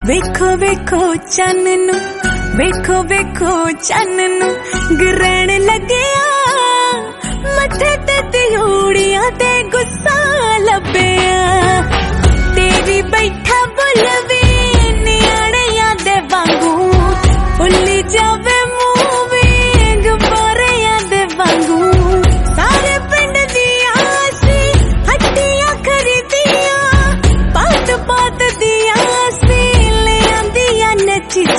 वेखो वेखो चन्न नू, वेखो वेखो चन्न नू ग्रहण लग्या, मथे ते त्योड़ियां ते गुस्सा लब्बिया।